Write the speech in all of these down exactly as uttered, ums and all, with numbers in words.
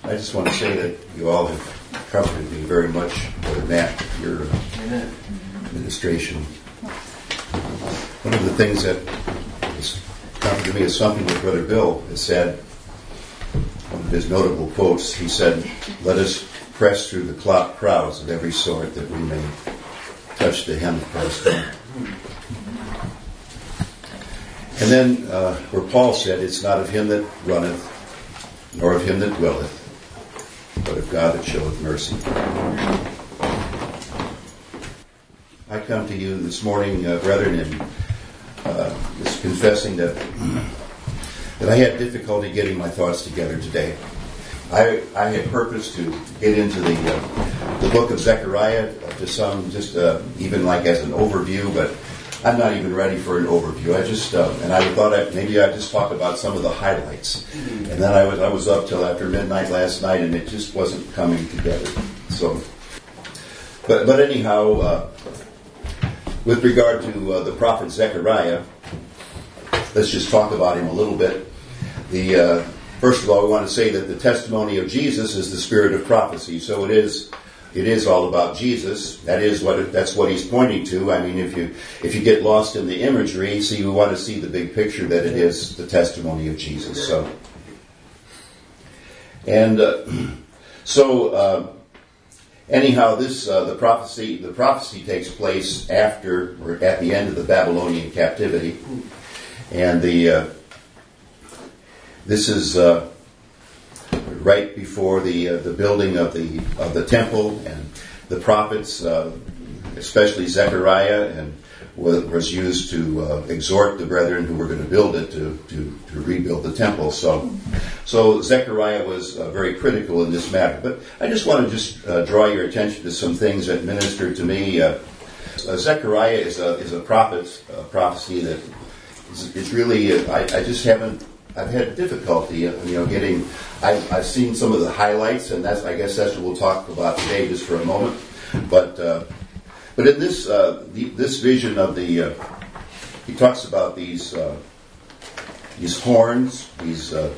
I just want to say that you all have comforted me very much, Brother Matt, your uh, administration. One of the things that has comforted me is something that Brother Bill has said. One of his notable quotes, he said, "Let us press through the crowds of every sort that we may touch the hem of Christ's garment." And then uh, where Paul said, "It's not of him that runneth, nor of him that willeth, but of God that showeth mercy." I come to you this morning, uh, brethren, and uh, just confessing that that I had difficulty getting my thoughts together today. I I had purposed to get into the uh, the book of Zechariah to some just uh, even like as an overview, but I'm not even ready for an overview. I just uh, and I thought I, maybe I'd just talk about some of the highlights. And then I was I was up till after midnight last night, and it just wasn't coming together. So, but but anyhow, uh, with regard to uh, the prophet Zechariah, let's just talk about him a little bit. The uh, first of all, we want to say that the testimony of Jesus is the spirit of prophecy. So it is. It is all about Jesus. That is what it, that's what he's pointing to. I mean, if you if you get lost in the imagery, see, we want to see the big picture that it is the testimony of Jesus. So, and uh, so uh, anyhow, this uh, the prophecy the prophecy takes place after or at the end of the Babylonian captivity, and the uh, this is. Uh, right before the uh, the building of the of the temple, and the prophets, uh, especially Zechariah, and was, was used to uh, exhort the brethren who were going to build it to, to, to rebuild the temple. So, so Zechariah was uh, very critical in this matter. But I just want to just uh, draw your attention to some things that ministered to me. Uh, uh, Zechariah is a is a prophet, a prophecy that is, is really uh, I, I just haven't. I've had difficulty, you know, getting. I've, I've seen some of the highlights, and that's. I guess that's what we'll talk about today, just for a moment. But, uh, but in this uh, the, this vision of the, uh, he talks about these uh, these horns. These. Uh,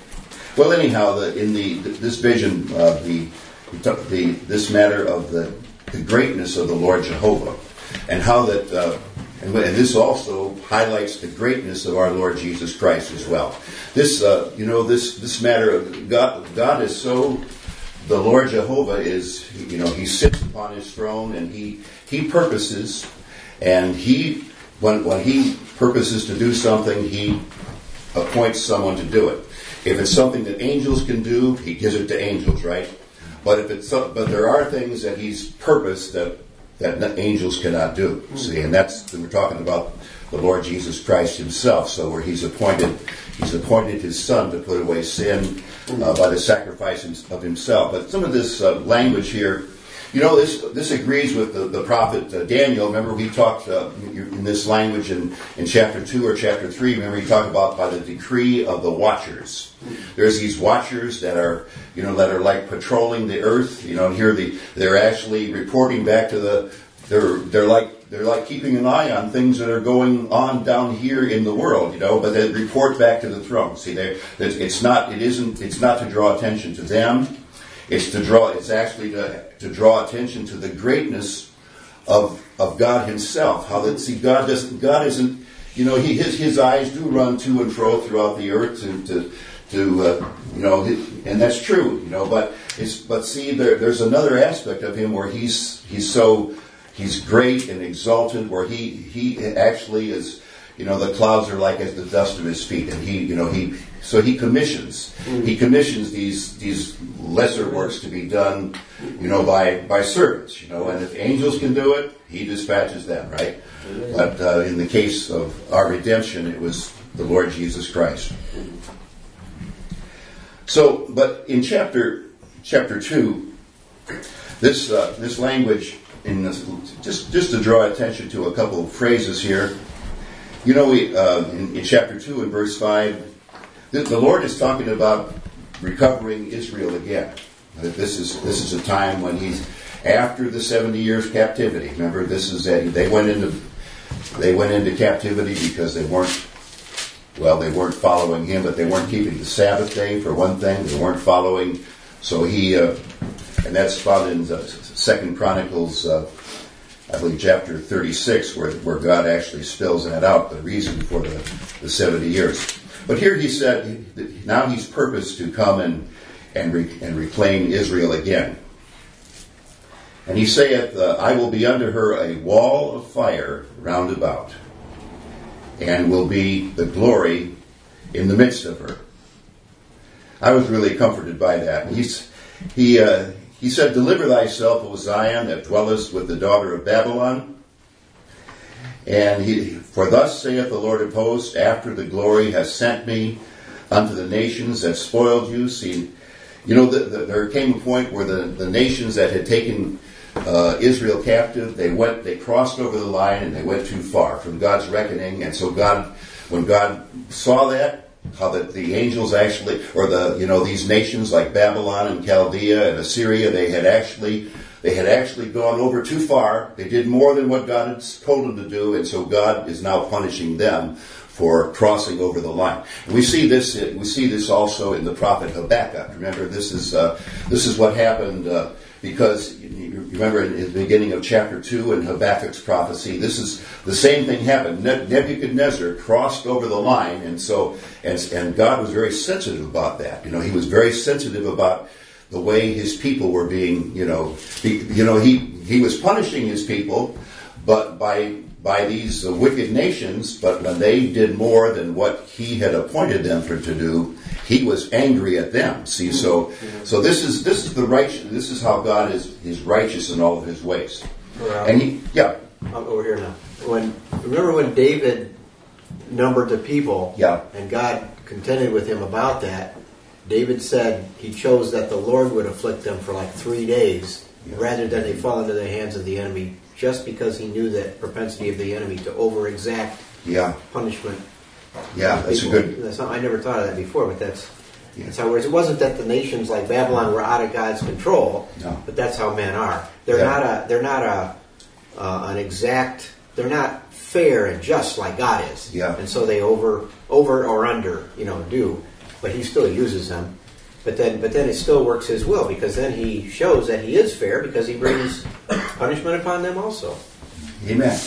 well, anyhow, the, in the this vision, uh, the the this matter of the the greatness of the Lord Jehovah, and how that. Uh, And this also highlights the greatness of our Lord Jesus Christ as well. This, uh, you know, this this matter of God. God is so. The Lord Jehovah is, you know, He sits upon His throne, and He He purposes, and He when when He purposes to do something, He appoints someone to do it. If it's something that angels can do, He gives it to angels, right? But if it's but there are things that He's purposed that. that angels cannot do. See, and that's we're talking about the Lord Jesus Christ Himself. So where He's appointed, He's appointed His Son to put away sin uh, by the sacrifice of Himself. But some of this uh, language here, you know, this this agrees with the, the prophet uh, Daniel. Remember, we talked uh, in this language in, in chapter two or chapter three. Remember, he talked about by the decree of the watchers. There's these watchers that are, you know, that are like patrolling the earth. You know, here the they're actually reporting back to the. They're they're like they're like keeping an eye on things that are going on down here in the world. You know, but they report back to the throne. See, they it's not it isn't it's not to draw attention to them. It's to draw. It's actually to to draw attention to the greatness of of God Himself. How that see God doesn't God isn't. You know, he his his eyes do run to and fro throughout the earth to. to To uh, you know, and that's true. You know, but it's but see, there, there's another aspect of Him where he's he's so he's great and exalted, where he he actually is. You know, the clouds are like as the dust of His feet, and he you know he so he commissions mm-hmm. he commissions these these lesser works to be done. You know, by by servants. You know, and if angels can do it, He dispatches them. Right, mm-hmm. But uh, in the case of our redemption, it was the Lord Jesus Christ. So, but in chapter chapter two, this uh, this language in this, just just to draw attention to a couple of phrases here. You know, we uh, in, in chapter two and verse five, the, the Lord is talking about recovering Israel again. That this is this is a time when He's after the seventy years captivity. Remember, this is that they went into they went into captivity because they weren't. Well, they weren't following Him, but they weren't keeping the Sabbath day, for one thing. They weren't following So he, uh, and that's found in uh, Second Chronicles, uh, I believe, chapter thirty-six, where where God actually spells that out, the reason for the, the seventy years. But here he said, now he's purposed to come and and, re, and reclaim Israel again. And he saith, uh, I will be unto her a wall of fire round about, and will be the glory in the midst of her. I was really comforted by that. And he's, he uh, he said, deliver thyself, O Zion, that dwellest with the daughter of Babylon. And he, for thus saith the Lord of hosts, after the glory has sent me unto the nations that spoiled you. See, you know, the, the, there came a point where the, the nations that had taken uh, Israel captive, they went, they crossed over the line and they went too far from God's reckoning. And so God, when God saw that, how that the angels actually, or the, you know, these nations like Babylon and Chaldea and Assyria, they had actually, they had actually gone over too far. They did more than what God had told them to do, and so God is now punishing them for crossing over the line. And we see this, we see this also in the prophet Habakkuk. Remember, this is, uh, this is what happened, uh, because you remember in the beginning of chapter two in Habakkuk's prophecy, this is the same thing happened. Nebuchadnezzar crossed over the line, and so and, and God was very sensitive about that. You know, he was very sensitive about the way his people were being. You know, he, you know he he was punishing his people, but by by these uh, wicked nations. But when they did more than what he had appointed them for to do, he was angry at them. See, so so this is this is the righteous. This is how God is is righteous in all of his ways. Well, and he, yeah, I'll go over here now. When remember when David numbered the people, yeah, and God contended with him about that. David said he chose that the Lord would afflict them for like three days, yeah, rather than they fall into the hands of the enemy, just because he knew that propensity of the enemy to over-exact yeah. punishment. Yeah, that's people. a good... That's not, I never thought of that before, but that's, yeah. that's how it is. It wasn't that the nations like Babylon were out of God's control, no. but that's how men are. They're yeah. not a, they're not a, uh, an exact, they're not fair and just like God is. Yeah. And so they over, over or under, you know, do. But he still uses them. But then but then it still works his will, because then he shows that he is fair, because he brings punishment upon them also. Amen.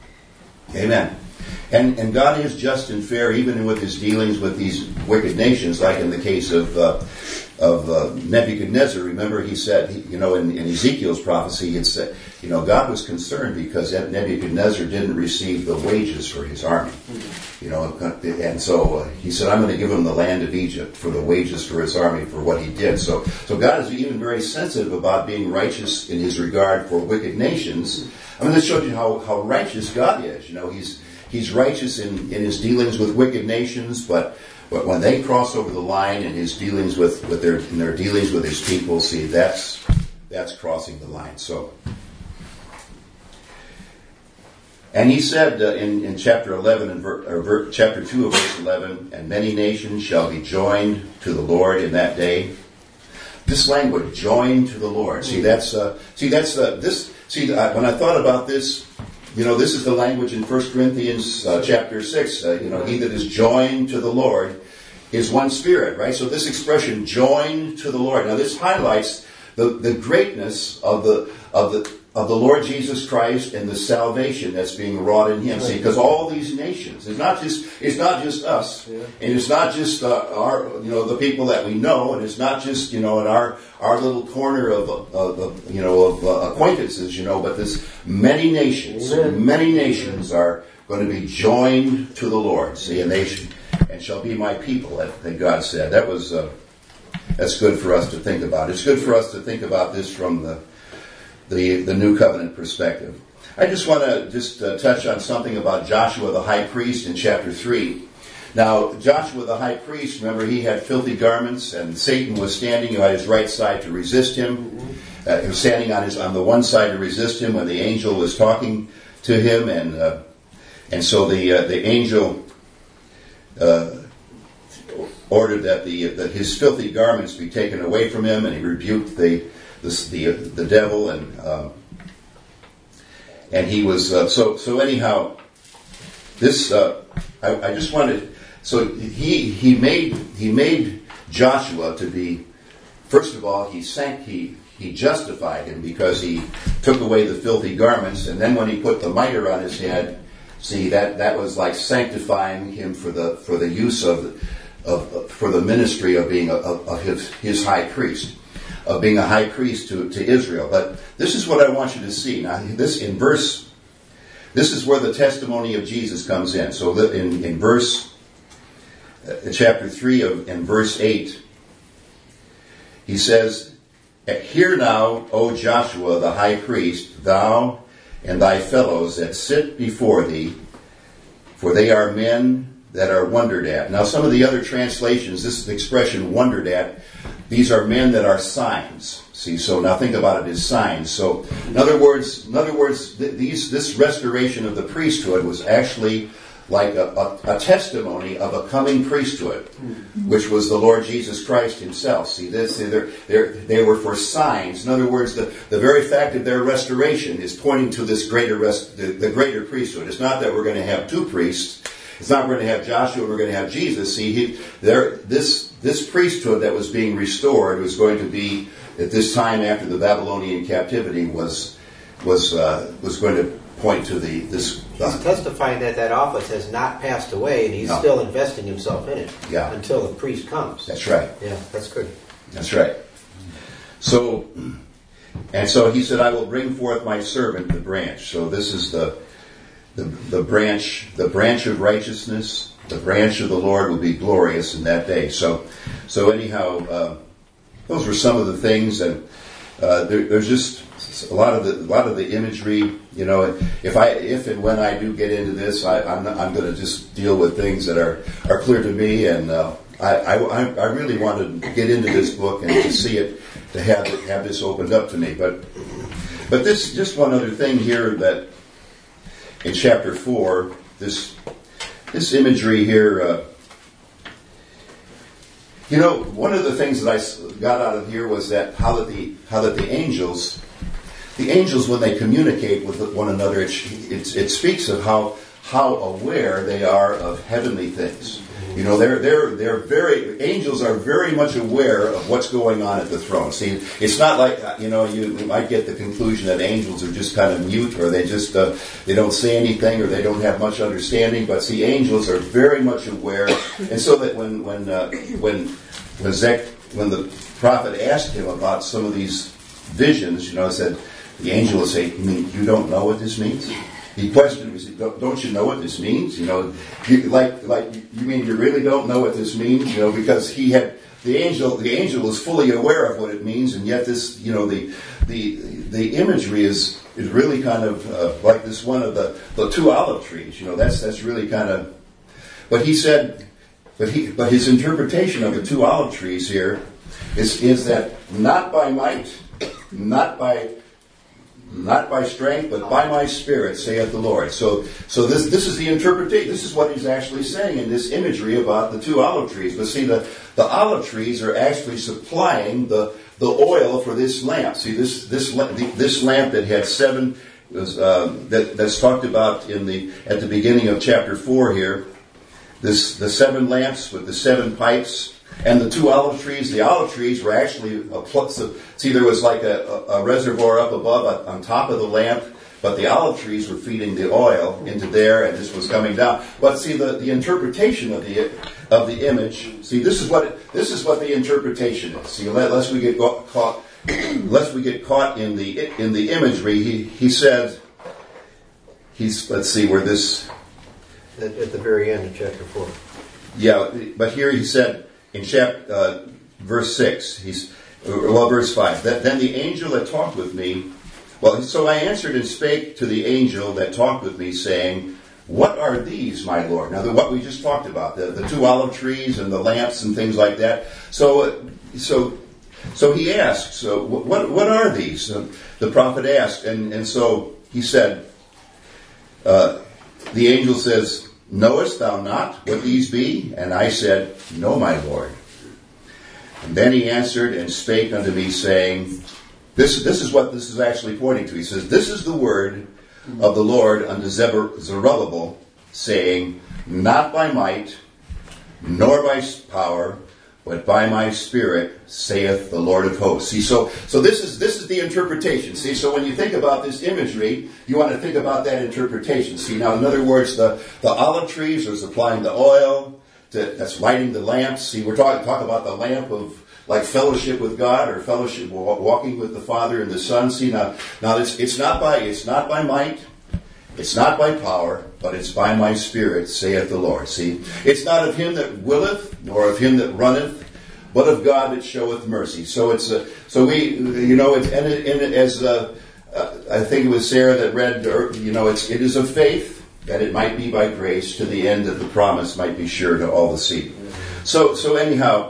Amen. And and God is just and fair even with his dealings with these wicked nations, like in the case of uh, of uh, Nebuchadnezzar. Remember, he said, he, you know, in, in Ezekiel's prophecy, it said, you know, God was concerned because Nebuchadnezzar didn't receive the wages for his army. You know, and so uh, he said, I'm going to give him the land of Egypt for the wages for his army for what he did. So, so God is even very sensitive about being righteous in his regard for wicked nations. I mean, this shows you how, how righteous God is. You know, he's he's righteous in, in his dealings with wicked nations, but but when they cross over the line in his dealings with, with their in their dealings with his people, see, that's that's crossing the line. So. And he said uh, in, in chapter eleven, and ver, or ver, chapter two of verse eleven, and many nations shall be joined to the Lord in that day. This language, joined to the Lord. See, that's uh, see that's uh, this. See, uh, when I thought about this, you know, this is the language in First Corinthians uh, chapter six. Uh, you know, he that is joined to the Lord is one spirit, right? So this expression, joined to the Lord. Now, this highlights the, the greatness of the of the. of the Lord Jesus Christ and the salvation that's being wrought in him. See, because all these nations, it's not just it's not just us, yeah. and it's not just uh, our, you know, the people that we know, and it's not just, you know, in our our little corner of, of, of you know of uh, acquaintances, you know, but this many nations, Amen. many nations are going to be joined to the Lord. See, and they should, and shall be my people, that, that God said. That was uh, that's good for us to think about. It's good for us to think about this from the. The, the New Covenant perspective. I just want to just uh, touch on something about Joshua the high priest in chapter three. Now, Joshua the high priest, remember, he had filthy garments, and Satan was standing at his right side to resist him. Uh, he was standing on his on the one side to resist him when the angel was talking to him, and uh, and so the uh, the angel uh, ordered that the that his filthy garments be taken away from him, and he rebuked the This, the the devil, and um, and he was uh, so so anyhow. This uh, I, I just wanted so he he made he made Joshua to be first of all, he sank, he, he justified him because he took away the filthy garments, and then when he put the mitre on his head, see, that, that was like sanctifying him for the for the use of, of for the ministry of being a, of, of his, his high priest, of being a high priest to, to Israel. But this is what I want you to see. Now, this in verse, this is where the testimony of Jesus comes in. So in, in verse, uh, chapter three of, in verse eight, he says, "Hear now, O Joshua the high priest, thou and thy fellows that sit before thee, for they are men that are wondered at." Now some of the other translations, this expression wondered at, these are men that are signs. See, so now think about it as signs. So in other words, in other words, th- these this restoration of the priesthood was actually like a, a, a testimony of a coming priesthood, which was the Lord Jesus Christ himself. See, this they're, they're, they were for signs. In other words, the, the very fact of their restoration is pointing to this greater rest, the, the greater priesthood. It's not that we're going to have two priests. It's not we're going to have Joshua, we're going to have Jesus. See, he, there, this this priesthood that was being restored was going to be at this time after the Babylonian captivity was was uh, was going to point to the this. Uh, He's testifying that that office has not passed away, and he's no. still investing himself in it Yeah. until the priest comes. That's right. Yeah, that's good. That's right. So, and so he said, "I will bring forth my servant, the branch." So this is the the, the branch, the branch of righteousness. The branch of the Lord will be glorious in that day. So, so anyhow, uh, those were some of the things, and uh, there, there's just a lot of the a lot of the imagery. You know, if I if and when I do get into this, I, I'm not, I'm going to just deal with things that are, are clear to me, and uh, I, I I really want to get into this book and to see it, to have it, have this opened up to me. But but this just one other thing here, that in chapter four, this this imagery here. Uh, you know, one of the things that I got out of here was that how that the how that the angels. The angels, when they communicate with one another, it, it, it speaks of how how aware they are of heavenly things. You know, they're they're they're very angels are very much aware of what's going on at the throne. See, it's not like, you know, you, you might get the conclusion that angels are just kind of mute, or they just uh, they don't say anything, or they don't have much understanding. But see, angels are very much aware, and so that when when uh, when when Zech, when the prophet asked him about some of these visions, you know, said. The angel will say, "You mean you don't know what this means?" He questioned him. He said, "Don't you know what this means? You know, you, like, like you mean you really don't know what this means? You know, because he had the angel. The angel was fully aware of what it means, and yet this, you know, the the the imagery is is really kind of uh, like this one of the, the two olive trees. You know, that's that's really kind of. But he said, but he but his interpretation of the two olive trees here is is that not by might, not by. Not by strength, but by my Spirit, saith the Lord. So, so this this is the interpretation. This is what he's actually saying in this imagery about the two olive trees. But see, the, the olive trees are actually supplying the, the oil for this lamp. See, this this this lamp that had seven was uh, that that's talked about in the at the beginning of chapter four here. This the seven lamps with the seven pipes. And the two olive trees, the olive trees were actually, a pl- so, see, there was like a, a reservoir up above on top of the lamp, but the olive trees were feeding the oil into there, and this was coming down. But see, the, the interpretation of the of the image, see, this is what it, this is what the interpretation is. See, lest we get caught, lest we get caught in the in the imagery, he he said, he's let's see where this at, at the very end of chapter four. Yeah, but here he said. In chapter, uh, verse six, he's, well, verse five. That, then the angel that talked with me, well, so I answered and spake to the angel that talked with me, saying, "What are these, my Lord?" Now, the, what we just talked about, the, the two olive trees and the lamps and things like that. So, so, so he asked, so what, what are these? Uh, the prophet asked, and, and so he said, uh, the angel says, "Knowest thou not what these be?" And I said, "No, my Lord." And then he answered and spake unto me, saying, this, this is what this is actually pointing to. He says, "This is the word of the Lord unto Zerubbabel, saying, Not by might, nor by power, but by my Spirit, saith the Lord of hosts. See, so so this is this is the interpretation. See, so when you think about this imagery, you want to think about that interpretation. See, now in other words, the, the olive trees are supplying the oil to, that's lighting the lamps. See, we're talking talk about the lamp of like fellowship with God or fellowship walking with the Father and the Son. See, now now it's it's not by it's not by might. It's not by power, but it's by my Spirit, saith the Lord. See, it's not of him that willeth, nor of him that runneth, but of God that showeth mercy. So it's a, so we, you know, it's and, it, and it, as uh, uh, I think it was Sarah that read, or, you know, it's it is of faith that it might be by grace to the end that the promise might be sure to all the seed. So so anyhow,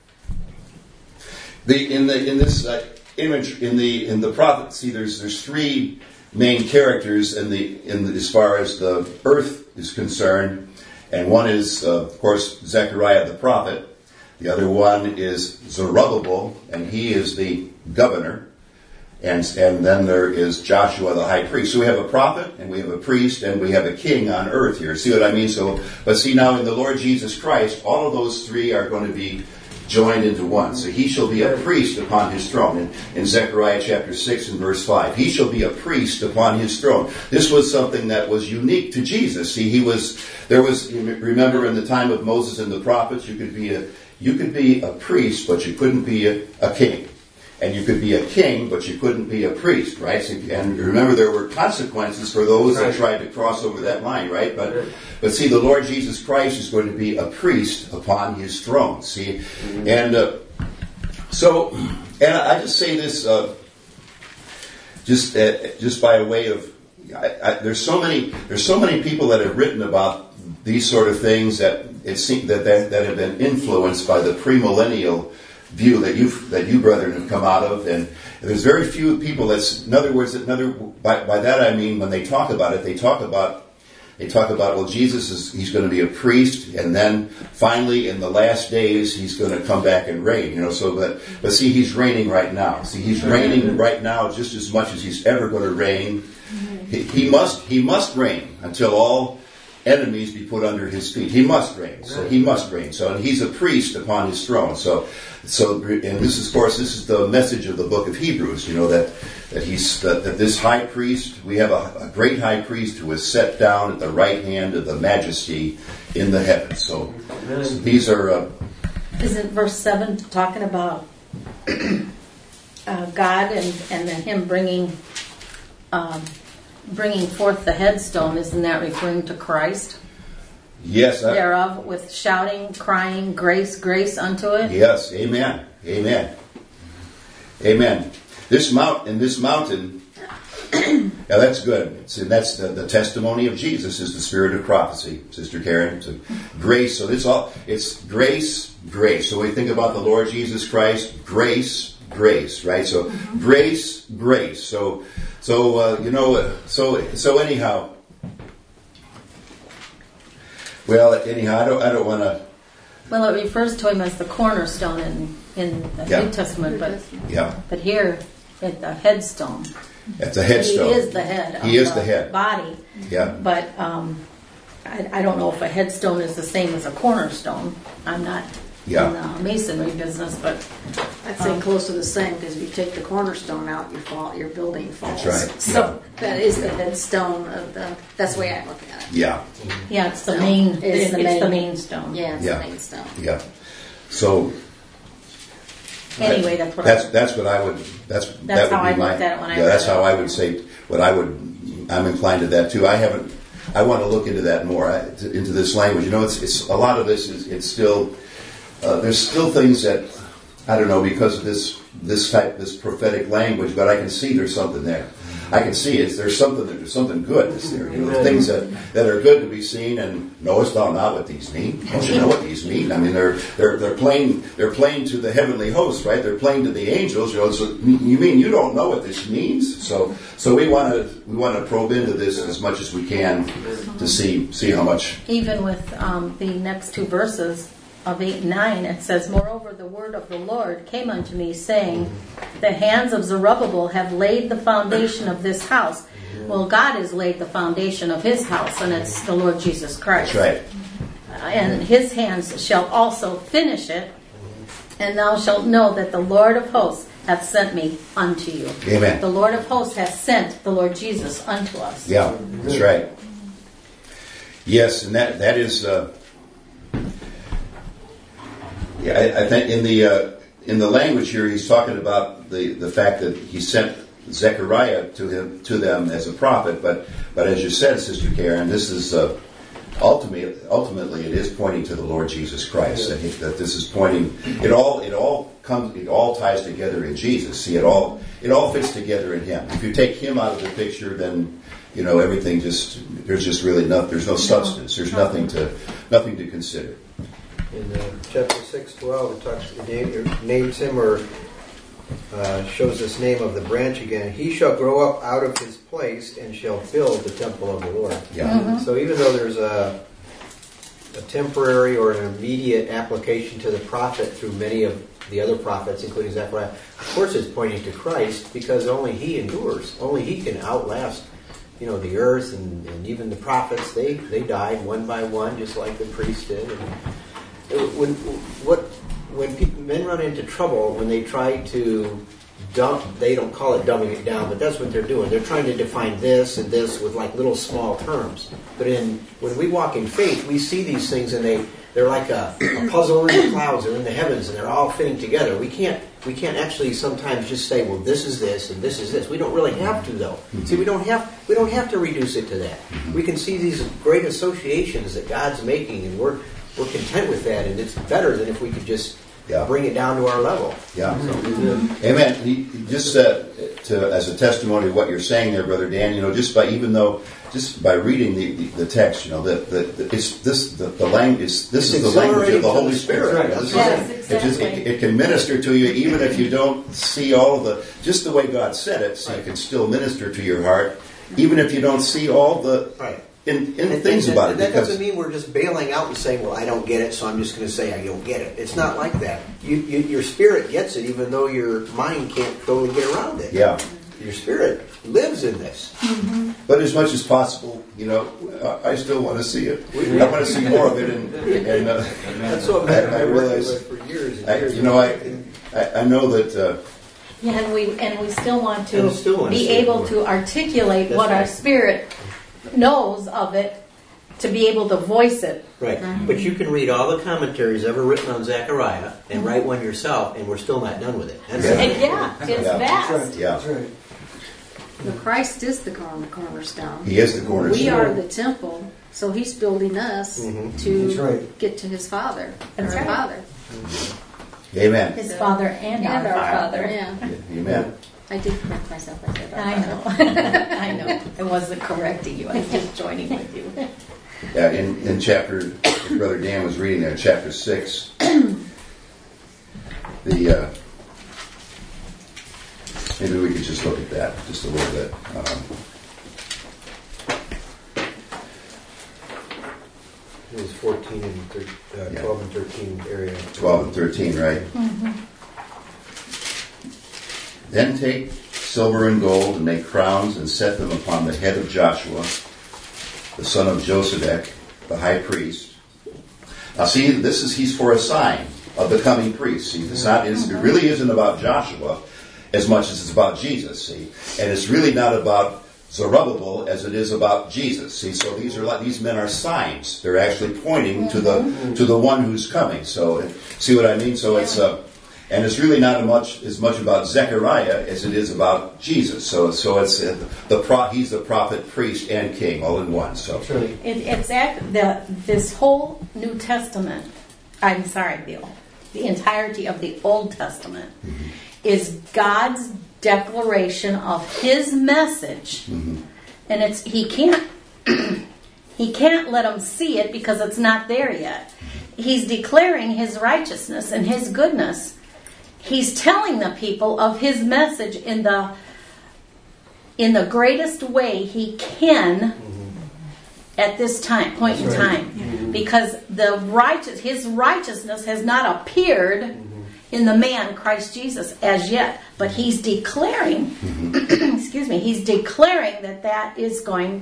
the in the in this uh, image in the in the prophet, see, there's there's three main characters in the in the, as far as the earth is concerned, and one is uh, of course Zechariah the prophet. The other one is Zerubbabel, and he is the governor, and and then there is Joshua the high priest. So we have a prophet, and we have a priest, and we have a king on earth here. See what I mean? So, but see now in the Lord Jesus Christ, all of those three are going to be joined into one. So he shall be a priest upon his throne. In, in Zechariah chapter six and verse five, he shall be a priest upon his throne. This was something that was unique to Jesus. See, he was, there was, remember in the time of Moses and the prophets, you could be a, you could be a priest, but you couldn't be a, a king. And you could be a king, but you couldn't be a priest, right? So, and remember, there were consequences for those that tried to cross over that line, right? But, but see, the Lord Jesus Christ is going to be a priest upon his throne. See, and uh, so, and I just say this, uh, just uh, just by way of, I, I, there's so many, there's so many people that have written about these sort of things that it seems that that, that have been influenced by the premillennial view that you that you brethren have come out of, and there's very few people that's, in other words, another by, by that I mean when they talk about it, they talk about they talk about well, Jesus is he's going to be a priest, and then finally in the last days he's going to come back and reign. You know, so but but see, he's reigning right now. See, he's reigning right now just as much as he's ever going to reign. He, he must he must reign until all enemies be put under his feet. He must reign. So he must reign. So and he's a priest upon his throne. So so and this is of course this is the message of the book of Hebrews, you know, that that he's that, that this high priest, we have a, a great high priest who is set down at the right hand of the majesty in the heavens. So, so these are uh, isn't verse seven talking about uh, God and and then him bringing um bringing forth the headstone? Isn't that referring to Christ? Yes. I, Thereof, with shouting, crying, grace, grace unto it? Yes. Amen. Amen. Amen. This mount, in this mountain, yeah, that's good. So that's the, the testimony of Jesus is the spirit of prophecy, Sister Karen. So grace. So it's all, it's grace, grace. So we think about the Lord Jesus Christ, grace, grace, right? So mm-hmm. grace, grace. So, so, uh, you know, so, so anyhow, well, anyhow, I don't, I don't want to. Well, it refers to him as the cornerstone in, in the yeah. New Testament, but yeah. but here at the headstone. At the headstone. He is the head. He of is the, the head. Body. Yeah. But um, I, I don't know if a headstone is the same as a cornerstone. I'm not yeah. in the masonry business, but I'd say um, close to the same, because if you take the cornerstone out, your fall, your building falls. That's right. So yeah. that is the headstone of the. That's the way I look at it. Yeah. Yeah, it's the So, main. it's It's, the it's main- the main stone. Yeah, it's Yeah. the main stone. Yeah. So. Anyway, that's what. That's I, that's what I would. That's That's that would how be I my, looked at it when I Yeah, read that's it. how I would say what I would. I'm inclined to that too. I haven't. I want to look into that more I, to, into this language. You know, it's it's a lot of this is it's still. Uh, there's still things that I don't know because of this this type this prophetic language, but I can see there's something there. I can see it. There's something there's something good that's there. You know, things that, that are good to be seen. And knowest thou not what these mean? Don't you know what these mean? I mean, they're they're they're playing they're playing to the heavenly hosts, right? They're playing to the angels. You know, so you mean you don't know what this means? So so we want to we want to probe into this as much as we can to see see how much. even with um, the next two verses of eight and nine, it says, "Moreover, the word of the Lord came unto me, saying, the hands of Zerubbabel have laid the foundation of this house." Well, God has laid the foundation of his house, and it's the Lord Jesus Christ. That's right. Uh, and his hands shall also finish it. And thou shalt know that the Lord of hosts hath sent me unto you. Amen. The Lord of hosts hath sent the Lord Jesus unto us. Yeah, that's right. Yes, and that that is. Uh, yeah, I, I think in the uh, in the language here, he's talking about the, the fact that he sent Zechariah to him to them as a prophet. But but as you said, Sister Karen, this is uh, ultimately ultimately it is pointing to the Lord Jesus Christ. That, he, that this is pointing. It all it all comes. It all ties together in Jesus. See, it all it all fits together in Him. If you take Him out of the picture, then you know everything just there's just really no there's no substance. There's nothing to nothing to consider. In uh, chapter six twelve, it talks it name, names him or uh, shows this name of the branch again. He shall grow up out of his place and shall build the temple of the Lord. Yeah. Mm-hmm. So even though there's a a temporary or an immediate application to the prophet through many of the other prophets, including Zechariah, of course it's pointing to Christ because only He endures. Only He can outlast, you know, the earth and, and even the prophets. They they died one by one, just like the priests did. And when what when people, men run into trouble when they try to dump, they don't call it dumbing it down, but that's what they're doing. They're trying to define this and this with like little small terms. But in when we walk in faith, we see these things and they they're like a, a puzzle in the clouds or in the heavens, and they're all fitting together. We can't we can't actually sometimes just say, well, this is this and this is this. We don't really have to, though. Mm-hmm. See, we don't have we don't have to reduce it to that. Mm-hmm. We can see these great associations that God's making, and we're we're content with that. And it's better than if we could just yeah. bring it down to our level. Yeah. So, mm-hmm. Amen. He, he just uh, to as a testimony of what you're saying there, Brother Dan. You know, just by even though. Just by reading the, the, the text, you know, the, the, the it's this the, the language. This it's is the language of the Holy the Spirit. Spirit. This yes, is, exactly. it, just, it, it can minister to you even if you don't see all the just the way God said it. So right. It can still minister to your heart, even if you don't see all the right. in, in and, things and, about and it. That doesn't mean we're just bailing out and saying, "Well, I don't get it, so I'm just going to say I don't get it." It's not like that. You, you, your spirit gets it, even though your mind can't totally get around it. Yeah. Your spirit lives in this. Mm-hmm. But as much as possible, you know, I still want to see it. I want to see more of it. And, and uh, that's what I, I realize, for years and I, years. you know, I, I, I know that. Uh, Yeah, and we and we still want to still want be to able more. to articulate That's what right. our spirit knows of it, to be able to voice it. Right, but you can read all the commentaries ever written on Zechariah and Mm-hmm. write one yourself, and we're still not done with it. That's Yeah. And yeah, it's Yeah. vast. That's right. Yeah. That's right. The Christ is the corner, cornerstone. He is the cornerstone. We are the temple, so He's building us Mhm. to That's right. get to His Father, That's our right. Father, Amen. His Father and, and our, our Father. Father. Yeah, Amen. I did correct myself. I said our I Father. know. I know. I wasn't correcting you. I was just joining with you. Yeah, in, in chapter, Brother Dan was reading there, chapter six, the, uh, maybe we could just look at that just a little bit. Um, It was fourteen and thir- uh, Yeah. twelve and thirteen area. twelve and thirteen, right? Mm-hmm. Then take silver and gold and make crowns and set them upon the head of Joshua, the son of Josedek, the high priest. Now see, this is, he's for a sign of the coming priest. See, it's not, it's, it really isn't about Joshua as much as it's about Jesus, see. And it's really not about Zerubbabel as it is about Jesus. See, so these are like, these men are signs. They're actually pointing to the to the one who's coming. So see what I mean? So it's uh, and it's really not much as much about Zechariah as it is about Jesus. So so it's uh, the pro, he's the prophet, priest, and king all in one. So That's right. It, it's act, the, this whole New Testament, I'm sorry, the, the entirety of the Old Testament mm-hmm. is God's declaration of His message, mm-hmm. and it's He can't He can't let them see it because it's not there yet. He's declaring His righteousness and His goodness. He's telling the people of His message in the in the greatest way He can mm-hmm. at this time point That's in right. time, mm-hmm. because the righteous His righteousness has not appeared mm-hmm. in the man Christ Jesus as yet, but He's declaring, mm-hmm. excuse me, He's declaring that that is going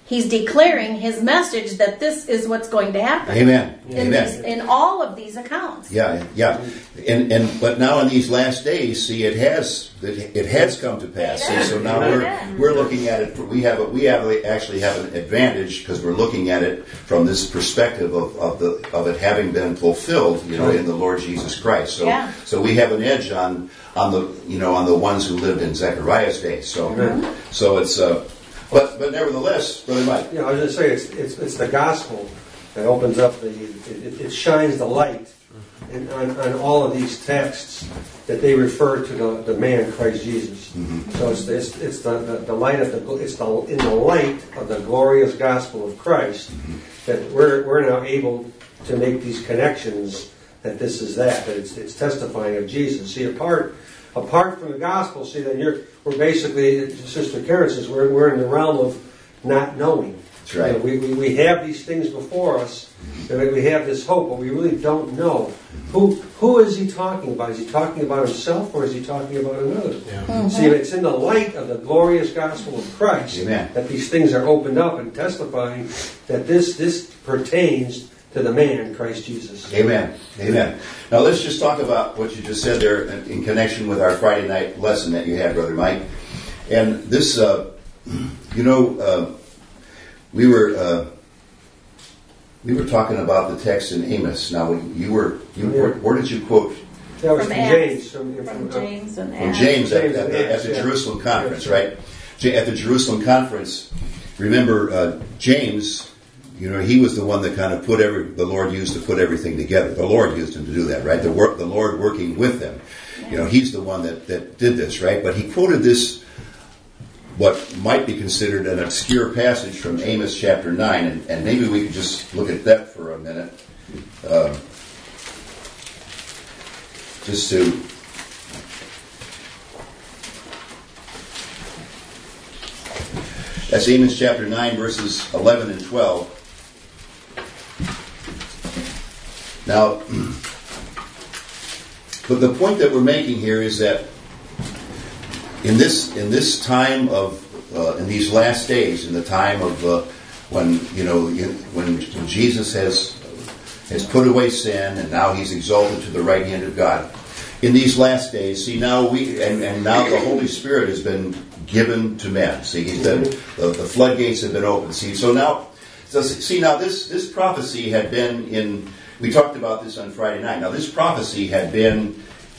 he's declaring his message that this is what's going to happen. Amen. In, Amen. these, in all of these accounts. Yeah, yeah, and and but now in these last days, see, it has it, it has come to pass. See, so now we're we're looking at it. We have a, we have a, actually have an advantage because we're looking at it from this perspective of, of the of it having been fulfilled, you know, in the Lord Jesus Christ. So yeah. so we have an edge on on the you know on the ones who lived in Zechariah's day. So mm-hmm. so it's uh, but but nevertheless, Brother Mike. Yeah, I was going to say it's it's it's the gospel that opens up the it, it shines the light in, on, on all of these texts that they refer to the, the man Christ Jesus. Mm-hmm. So it's it's, it's the, the, the light of the it's the in the light of the glorious gospel of Christ mm-hmm. that we're we're now able to make these connections that this is that that it's it's testifying of Jesus. See, apart apart from the gospel, see then you're we're basically, Sister Karen says, we're we're in the realm of not knowing. That's right. You know, we, we we have these things before us, and we have this hope, but we really don't know. Who who is he talking about? Is he talking about himself, or is he talking about another? Yeah. Mm-hmm. See, it's in the light of the glorious gospel of Christ Amen. that these things are opened up and testifying that this this pertains to the man Christ Jesus. Amen. Amen. Now let's just talk about what you just said there in connection with our Friday night lesson that you had, Brother Mike. And this, uh, you know. Uh, We were uh, we were talking about the text in Amos. Now you were you yeah. where, where did you quote? That was from, from James. From, from, from James and From James at, James at, the, at the yeah. Jerusalem conference, right? At the Jerusalem conference, remember uh, James. You know, he was the one that kind of put every the Lord used to put everything together. The Lord used him to do that, right? The work, the Lord working with them. You know, he's the one that that did this, right? But he quoted this. What might be considered an obscure passage from Amos chapter nine, and, and maybe we could just look at that for a minute, uh, just to that's Amos chapter nine, verses eleven and twelve. Now, but the point that we're making here is that In this in this time of uh, in these last days, in the time of uh, when you know when, when Jesus has has put away sin and now he's exalted to the right hand of God, in these last days, see now we and, and now the Holy Spirit has been given to men. See, he's been the, the floodgates have been opened. See, so now so see now this this prophecy had been in. We talked about this on Friday night. Now this prophecy had been.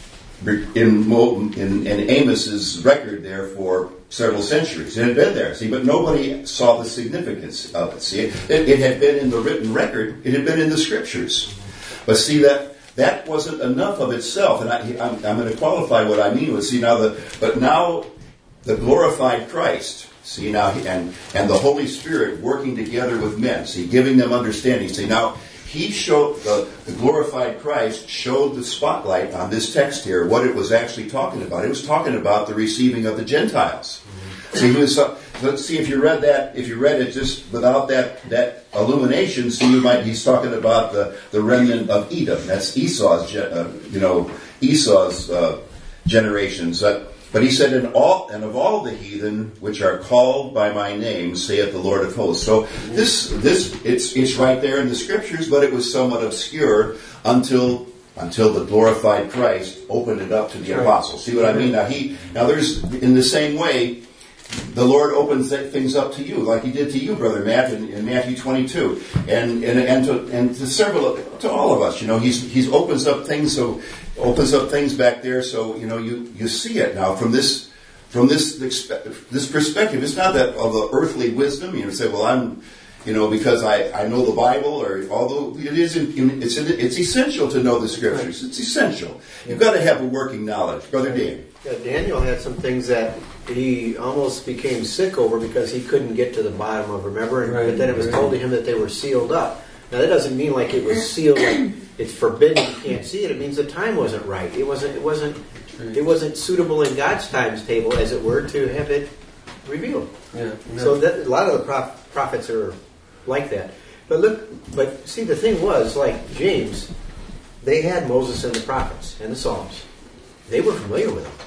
In, in, in Amos's record there for several centuries. It had been there, see, but nobody saw the significance of it. See, it, it, it had been in the written record. It had been in the scriptures. But see, that that wasn't enough of itself. And I, I'm, I'm going to qualify what I mean with, see, now the, but now the glorified Christ, see, now, and, and the Holy Spirit working together with men, see, giving them understanding. See, now, He showed, the, the glorified Christ showed the spotlight on this text here, what it was actually talking about. It was talking about the receiving of the Gentiles. Mm-hmm. See, he was, uh, let's see if you read that, if you read it just without that, that illumination, see, you might, he's talking about the, the remnant of Edom. That's Esau's, uh, you know, Esau's uh, generations. Uh, But he said, "And all and of all the heathen which are called by my name, saith the Lord of hosts." So this this it's it's right there in the scriptures, but it was somewhat obscure until until the glorified Christ opened it up to the apostles. See what I mean? Now he now there's in the same way, the Lord opens things up to you, like He did to you, Brother Matt, in, in Matthew twenty-two, and and and to and to several to all of us. You know, He's He's opens up things so. Opens up things back there, so you know you, you see it now from this from this this perspective. It's not that of the earthly wisdom. You know, say, well, I'm, you know, because I, I know the Bible, or although it is in, it's it's essential to know the scriptures. It's essential. You've got to have a working knowledge, Brother Dan. Yeah, Daniel had some things that he almost became sick over because he couldn't get to the bottom of. Remember, right, but then it was right. told to him that they were sealed up. Now that doesn't mean like it was sealed, like it's forbidden, you can't see it. It means the time wasn't right. It wasn't. It wasn't. It wasn't suitable in God's times table, as it were, to have it revealed. Yeah. No. So that, a lot of the prof, prophets are like that. But look, but see, the thing was, like James, they had Moses and the prophets and the Psalms. They were familiar with them.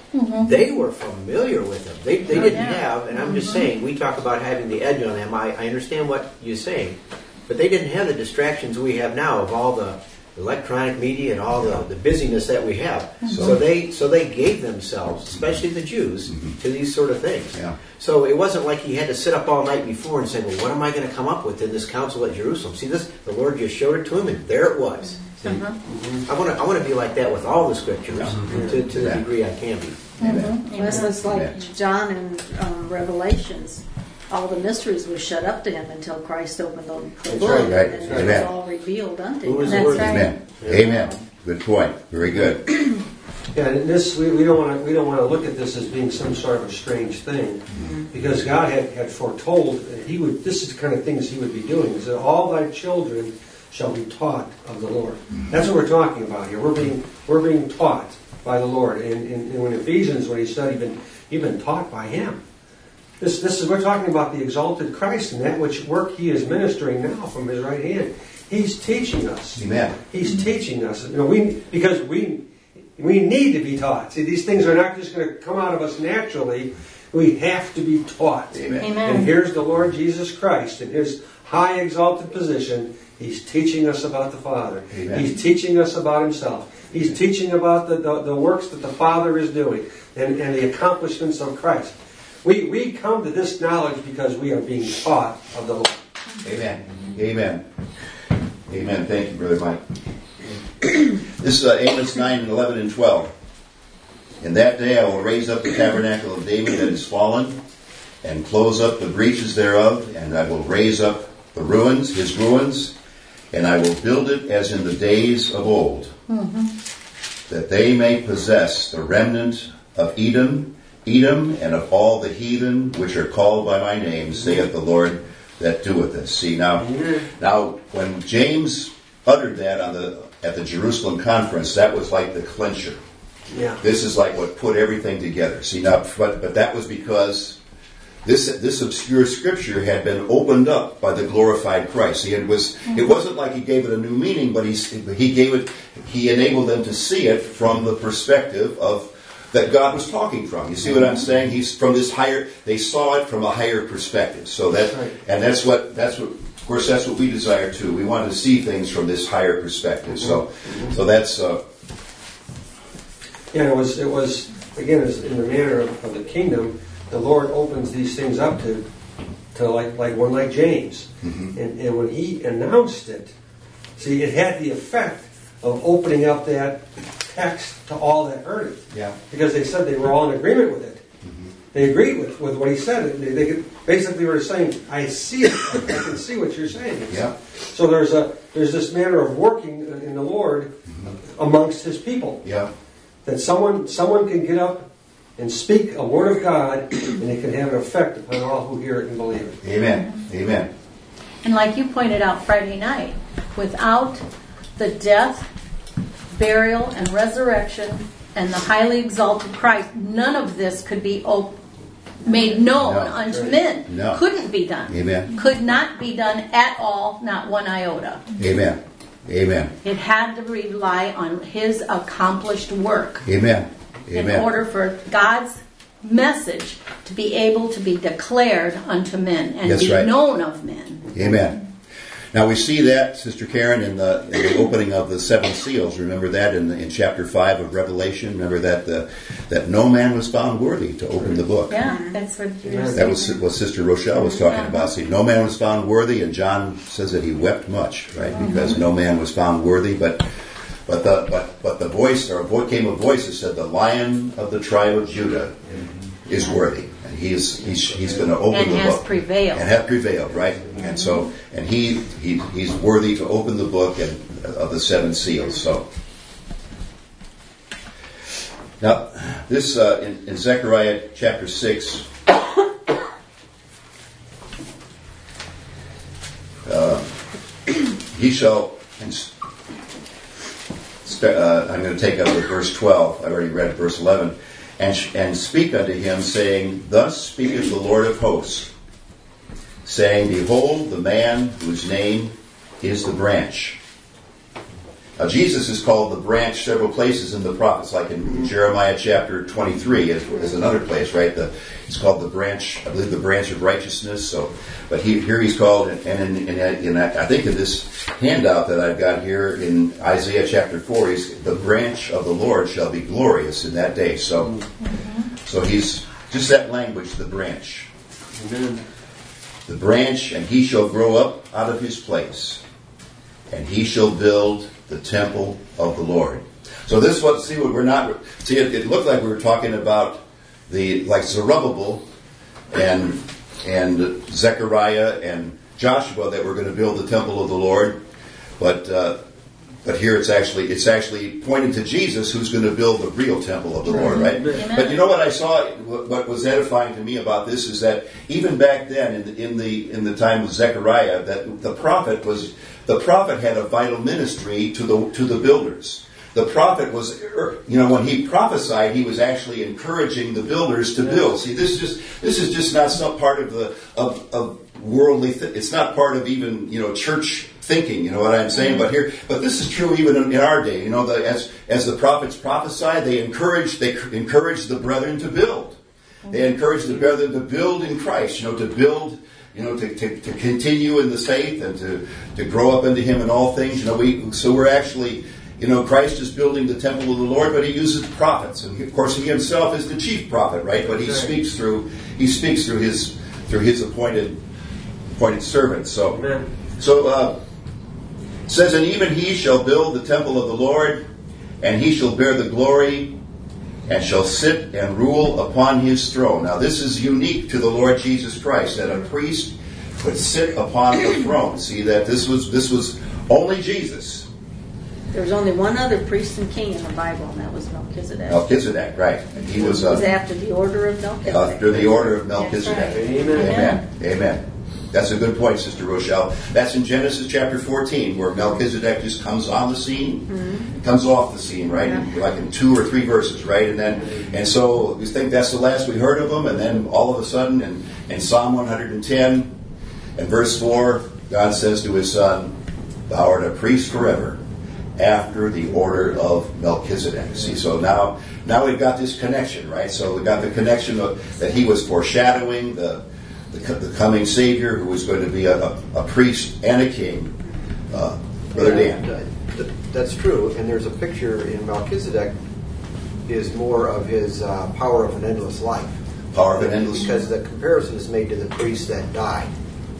Mm-hmm. They were familiar with him. They, they Oh, didn't yeah. have, and I'm just saying, we talk about having the edge on them. I, I understand what you're saying, but they didn't have the distractions we have now of all the electronic media and all the, the busyness that we have. Mm-hmm. So they so they gave themselves, especially the Jews, Mm-hmm. to these sort of things. Yeah. So it wasn't like he had to sit up all night before and say, well, what am I going to come up with in this council at Jerusalem? See this? The Lord just showed it to him, and there it was. See? Uh-huh. I want to I want to be like that with all the scriptures to, to the Yeah. degree I can be. Amen. This is like Amen. John and um, Revelations. All the mysteries were shut up to him until Christ opened the, the That's book, right, right. and it Amen. was all revealed unto Who him. is the That's Word? right. Amen. Amen. Good point. Very good. Yeah, and this we, we don't want to we don't want to look at this as being some sort of a strange thing, because God had, had foretold that He would. This is the kind of things He would be doing. He said, "All thy children shall be taught of the Lord." That's what we're talking about here. We're being we're being taught by the Lord. And, and, and when Ephesians, when he said, "You've been you've been taught by Him." This this is we're talking about the exalted Christ and that which work He is ministering now from His right hand. He's teaching us. Amen. He's teaching us. You know, we because we we need to be taught. See, these things are not just going to come out of us naturally. We have to be taught. Amen. Amen. And here's the Lord Jesus Christ in His high exalted position. He's teaching us about the Father. Amen. He's teaching us about Himself. He's teaching about the, the, the works that the Father is doing and, and the accomplishments of Christ. We, we come to this knowledge because we are being taught of the Lord. Amen. Amen. Amen. Thank you, Brother Mike. This is uh, Amos nine and eleven and twelve. In that day I will raise up the tabernacle of David that is fallen, and close up the breaches thereof, and I will raise up the ruins, his ruins, and I will build it as in the days of old, Mm-hmm. that they may possess the remnant of Edom, Edom, and of all the heathen which are called by my name, saith the Lord that doeth this. See, now, now when James uttered that on the at the Jerusalem conference, that was like the clincher. Yeah. This is like what put everything together. See, now, but, but that was because this this obscure scripture had been opened up by the glorified Christ. See, it was it wasn't like he gave it a new meaning, but he he gave it he enabled them to see it from the perspective of that God was talking from. You see what I'm saying? He's from this higher. They saw it from a higher perspective. So that Right. and that's what that's what. Of course, that's what we desire too. We want to see things from this higher perspective. So, so that's. Uh, Yeah, it was, it was again, as in the manner of, of the kingdom, the Lord opens these things up to, to like, like one like James. Mm-hmm. And, and when he announced it, see, it had the effect of opening up that text to all that heard it. Yeah. Because they said they were all in agreement with it. Mm-hmm. They agreed with, with what he said. They, they could, basically were saying, I see it. I can see what you're saying. Yeah. So there's a there's this manner of working in the Lord amongst His people. yeah. That someone someone can get up and speak a word of God, and it can have an effect upon all who hear it and believe it. Amen. Amen. And like you pointed out Friday night, without the death, burial, and resurrection and the highly exalted Christ, none of this could be op- made known No. unto Right. men. No. Couldn't be done. Amen. Could not be done at all, not one iota. Amen. Amen. It had to rely on His accomplished work Amen. in Amen. order for God's message to be able to be declared unto men and That's be right. known of men. Amen. Now we see that, Sister Karen, in the, in the opening of the seven seals. Remember that in, the, in chapter five of Revelation. Remember that the, that no man was found worthy to open the book. Yeah, that's what you were saying. That was what Sister Rochelle was talking Yeah. about. See, no man was found worthy, and John says that he wept much, right? Because no man was found worthy. But but the but but the voice, or vo- came a voice that said, "The Lion of the tribe of Judah is worthy, and he is he's he's going to open And the has book prevailed. and have prevailed, right? And so and he, he he's worthy to open the book and of the seven seals." So. Now, this uh, in, in Zechariah chapter six, uh, he shall. Uh, I'm going to take up with verse twelve. I already read verse eleven, and sh- and speak unto him, saying, "Thus speaketh the Lord of hosts, saying, Behold, the man whose name is the branch, Now, Jesus is called the branch several places in the prophets, like in Jeremiah chapter twenty-three is, is another place, right? The, it's called the branch, I believe the branch of righteousness. So, but he, here he's called, and in, in, in, I think in this handout that I've got here in Isaiah chapter four, he's the branch of the Lord shall be glorious in that day. So, mm-hmm. so he's just that language, the branch. Amen. The branch, and he shall grow up out of his place, and he shall build the temple of the Lord. So this was, see what we're not, see it, it looked like we were talking about the, like Zerubbabel and, and Zechariah and Joshua that were going to build the temple of the Lord. But, uh, but here it's actually, it's actually pointing to Jesus who's going to build the real temple of the Lord, right? Amen. But you know what I saw, what was edifying to me about this is that even back then in the, in the, in the time of Zechariah, that the prophet was, the prophet had a vital ministry to the to the builders. The prophet was, you know, when he prophesied, he was actually encouraging the builders to build. See, this is just this is just not some part of the of, of worldly. Th- it's not part of even you know church thinking. You know what I'm saying? But here, but this is true even in, in our day. You know, the, as as the prophets prophesied, they encouraged they encouraged the brethren to build. They encouraged the brethren to build in Christ. You know, to build. You know, to, to, to continue in the faith and to, to grow up into Him in all things. You know, we so we're actually, you know, Christ is building the temple of the Lord, but He uses prophets, and of course He Himself is the chief prophet, right? But He speaks through He speaks through His through His appointed appointed servants. So, Amen. so uh, it says, and even He shall build the temple of the Lord, and He shall bear the glory, and shall sit and rule upon his throne. Now this is unique to the Lord Jesus Christ, that a priest could sit upon the throne. See, that this was this was only Jesus. There was only one other priest and king in the Bible, and that was Melchizedek. Melchizedek, right. And he was, uh, it was after the order of Melchizedek. After the order of Melchizedek. Right. Amen. Amen. Amen. That's a good point, Sister Rochelle. That's in Genesis chapter fourteen, where Melchizedek just comes on the scene, mm-hmm. comes off the scene, right? Yeah. Like in two or three verses, right? And then, and so we think that's the last we heard of him, and then all of a sudden, in, in Psalm one hundred ten, and verse four, God says to His Son, "Thou art a priest forever, after the order of Melchizedek." See, so now, now we've got this connection, right? So we've got the connection of, that He was foreshadowing the. The, the coming Savior, who was going to be a, a, a priest and a king. Uh, Brother Dan. Yeah, that's true. And there's a picture in Melchizedek is more of his uh, power of an endless life. Power of an endless life. Because the comparison is made to the priest that died.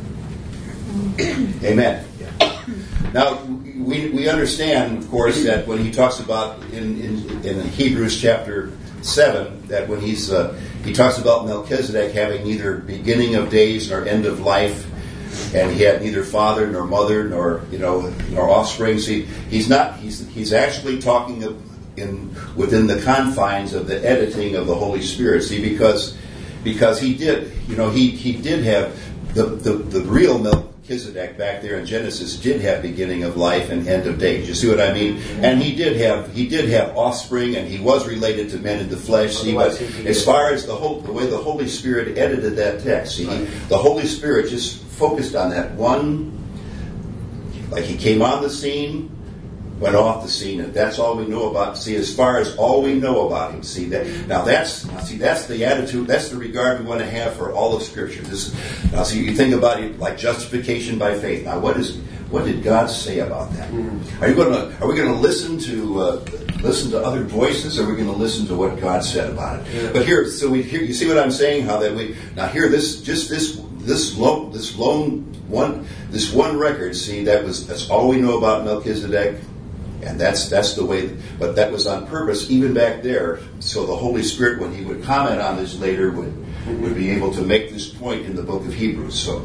Amen. Yeah. Now, we we understand, of course, that when he talks about in, in, in Hebrews chapter seven, that when he's uh, he talks about Melchizedek having neither beginning of days nor end of life, and he had neither father nor mother nor you know nor offspring. See, he's not. He's he's actually talking of in within the confines of the editing of the Holy Spirit. See, because because he did you know he he did have the the, the real Melchizedek back there in Genesis did have beginning of life and end of days. You see what I mean? And he did have he did have offspring, and he was related to men in the flesh. See, but as far as the whole the way the Holy Spirit edited that text, see, the Holy Spirit just focused on that one. Like he came on the scene, went off the scene, and that's all we know about. See, as far as all we know about him, see that now that's now see that's the attitude, that's the regard we want to have for all of Scripture. This now see you think about it like justification by faith. Now, what is what did God say about that? Mm-hmm. Are you going to are we going to listen to uh, listen to other voices, or are we going to listen to what God said about it? Yeah. But here, so we here you see what I'm saying? How that we now here this just this this lone this lone one this one record. See, that was that's all we know about Melchizedek. And that's that's the way, but that was on purpose, even back there. So the Holy Spirit, when He would comment on this later, would would be able to make this point in the book of Hebrews. So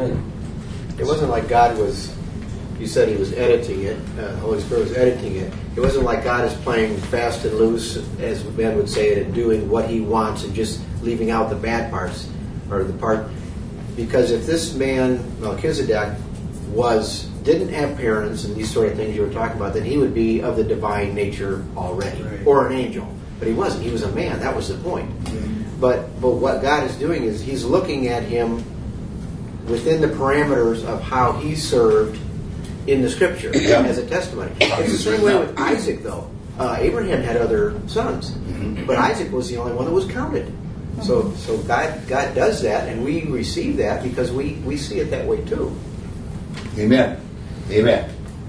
it wasn't like God was. You said He was editing it. Uh, the Holy Spirit was editing it. It wasn't like God is playing fast and loose, as men would say it, and doing what He wants and just leaving out the bad parts or the part. Because if this man Melchizedek was. Didn't have parents and these sort of things you were talking about, then he would be of the divine nature already, right. Or an angel. But he wasn't. He was a man. That was the point. Mm-hmm. But but what God is doing is He's looking at him within the parameters of how He served in the Scripture Yeah. as a testimony. It's the same way with Isaac, though. Uh, Abraham had other sons, Mm-hmm. but Isaac was the only one that was counted. So, so God, God does that, and we receive that because we, we see it that way too. Amen. Amen.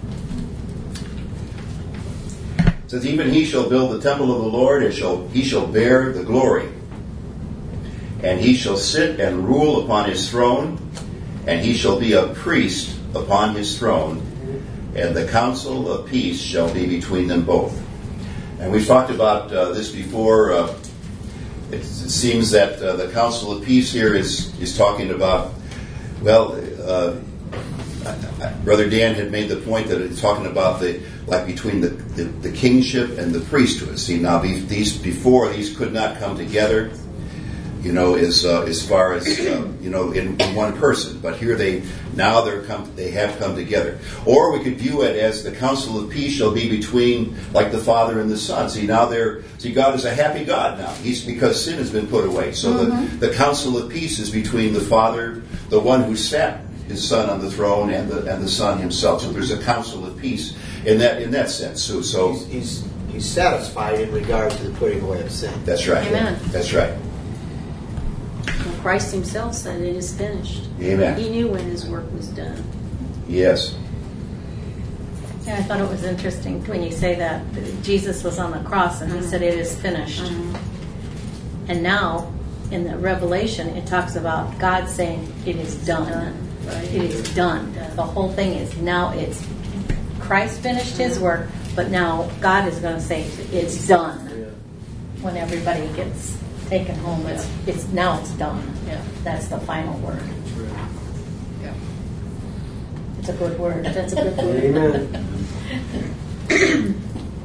It says, even he shall build the temple of the Lord, and shall he shall bear the glory. And he shall sit and rule upon his throne, and he shall be a priest upon his throne, and the counsel of peace shall be between them both. And we've talked about uh, this before. Uh, it, it seems that uh, the counsel of peace here is, is talking about, well, uh, Brother Dan had made the point that it's talking about the like between the, the, the kingship and the priesthood. See, now these before these could not come together, you know, as uh, as far as uh, you know, in, in one person. But here they now they're come they have come together. Or we could view it as the counsel of peace shall be between like the Father and the Son. See, now they're see God is a happy God now. He's because sin has been put away. So mm-hmm. the the counsel of peace is between the Father, the one who sat his Son on the throne, and the and the Son himself. So there's a counsel of peace in that in that sense. So so he's he's, he's satisfied in regard to the putting away of sin. That's right. Amen. That's right. Well, Christ himself said it is finished. Amen. He knew when his work was done. Yes. Yeah, I thought it was interesting when you say that Jesus was on the cross and he Mm-hmm. said it is finished. Mm-hmm. And now in the Revelation it talks about God saying it is done. Done. Right. It is done. The whole thing is now it's Christ finished his work, but now God is going to say it's done. When everybody gets taken home, it's it's now it's done. Yeah. That's the final word. Yeah. It's a good word. That's a good word. Amen.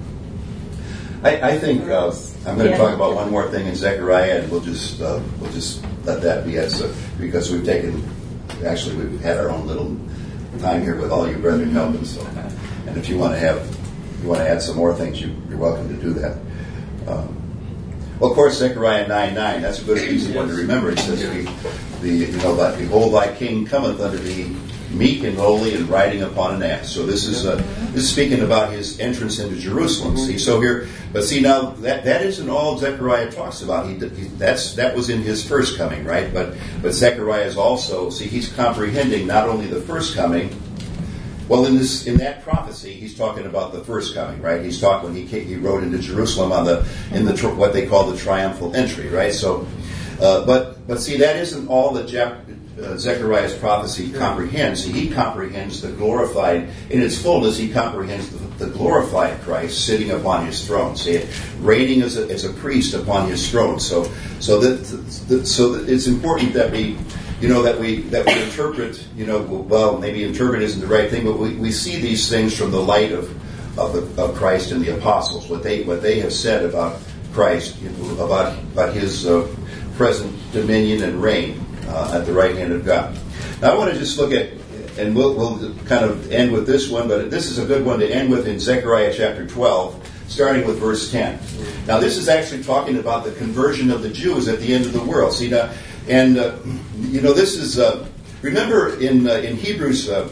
I, I think uh, I'm going to Yeah. talk about one more thing in Zechariah, and we'll just uh, we'll just let that be as a, because we've taken actually we've had our own little time here with all you brethren helping. So, and if you want to have you want to add some more things, you, you're welcome to do that. Um, well, of course, Zechariah nine nine. That's a good easy one to remember. It says, "The, the you know, that behold, thy king cometh unto thee, meek and lowly, and riding upon an ass." So this is uh, this is speaking about his entrance into Jerusalem. See, so here, but see now that that isn't all Zechariah talks about. He, he that's that was in his first coming, right? But but Zechariah is also see he's comprehending not only the first coming. Well, in this in that prophecy, he's talking about the first coming, right? He's talking when he came, he rode into Jerusalem on the in the what they call the triumphal entry, right? So, uh, but but see that isn't all that Jap, uh, Zechariah's prophecy comprehends. See, he comprehends the glorified in its fullness. He comprehends the, the glorified Christ sitting upon his throne. See it reigning as a as a priest upon his throne. So so that, that so that it's important that we. You know, that we that we interpret, you know, well, maybe interpret isn't the right thing, but we, we see these things from the light of of, the, of Christ and the apostles, what they what they have said about Christ, you know, about about his uh, present dominion and reign uh, at the right hand of God. Now, I want to just look at, and we'll, we'll kind of end with this one, but this is a good one to end with in Zechariah chapter twelve, starting with verse ten. Now, this is actually talking about the conversion of the Jews at the end of the world. See, now, and uh, you know, this is uh, remember in uh, in Hebrews, uh,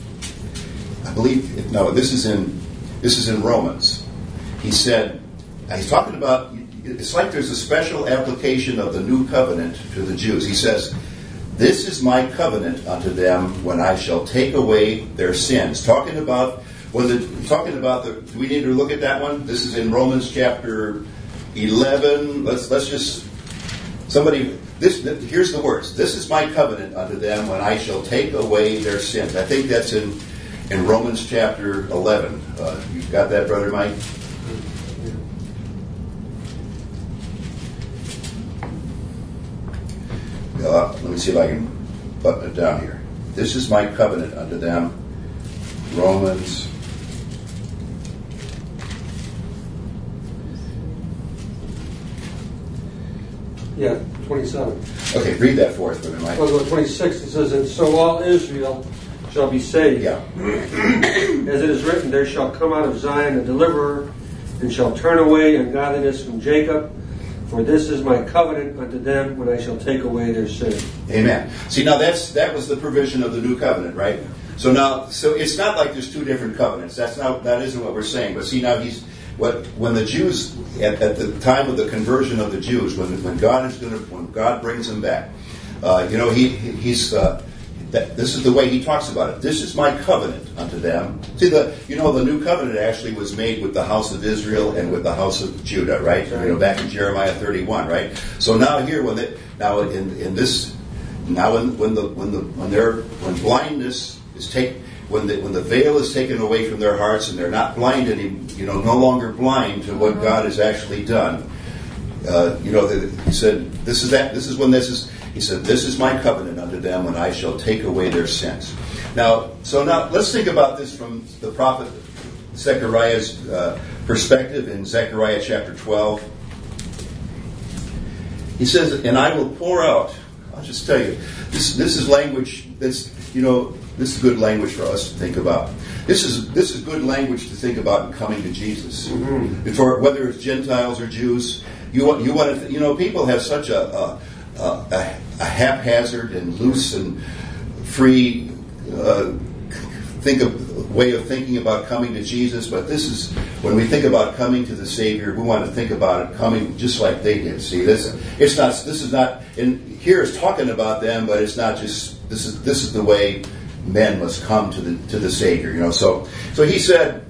I believe no, this is in this is in Romans. He said he's talking about. It's like there's a special application of the new covenant to the Jews. He says, "This is my covenant unto them when I shall take away their sins." Talking about when the talking about the. Do we need to look at that one? This is in Romans chapter eleven. Let's let's just somebody. This, here's the words. This is my covenant unto them when I shall take away their sins. I think that's in, in Romans chapter eleven. Uh, you got that, Brother Mike? Uh, let me see if I can button it down here. This is my covenant unto them. Romans. Yeah, twenty-seven. Okay, read that for us, Brother Mike. Well, go to twenty-six. It says, "And so all Israel shall be saved. Yeah. As it is written, there shall come out of Zion a deliverer, and shall turn away ungodliness from Jacob. For this is my covenant unto them when I shall take away their sin." Amen. See, now that's that was the provision of the new covenant, right? So now, so it's not like there's two different covenants. That's not, that isn't what we're saying. But see, now he's, what, when the Jews, at, at the time of the conversion of the Jews, when, when God is going to, when God brings them back, uh, you know, he, he's, uh, that, this is the way he talks about it. This is my covenant unto them. See, the, you know, the new covenant actually was made with the house of Israel and with the house of Judah, right? You know, back in Jeremiah thirty-one, right? So now here, when they, now in, in this, now when, when the, when the, when they're, when blindness is taken, when the, when the veil is taken away from their hearts and they're not blind any, you know, no longer blind to what God has actually done. Uh, you know, the, he said, this is that, this is when this is, he said, this is my covenant unto them when I shall take away their sins. Now, so now let's think about this from the prophet Zechariah's uh, perspective in Zechariah chapter twelve. He says, and I will pour out, I'll just tell you, this this is language that's, you know, this is good language for us to think about. This is this is good language to think about in coming to Jesus. Mm-hmm. For whether it's Gentiles or Jews, you want you want to, you know, people have such a a, a, a haphazard and loose and free uh, think of way of thinking about coming to Jesus. But this is when we think about coming to the Savior, we want to think about it coming just like they did. See, this it's not. This is not. And here it's talking about them, but it's not just. This is this is the way men must come to the to the Savior, you know. So so he said,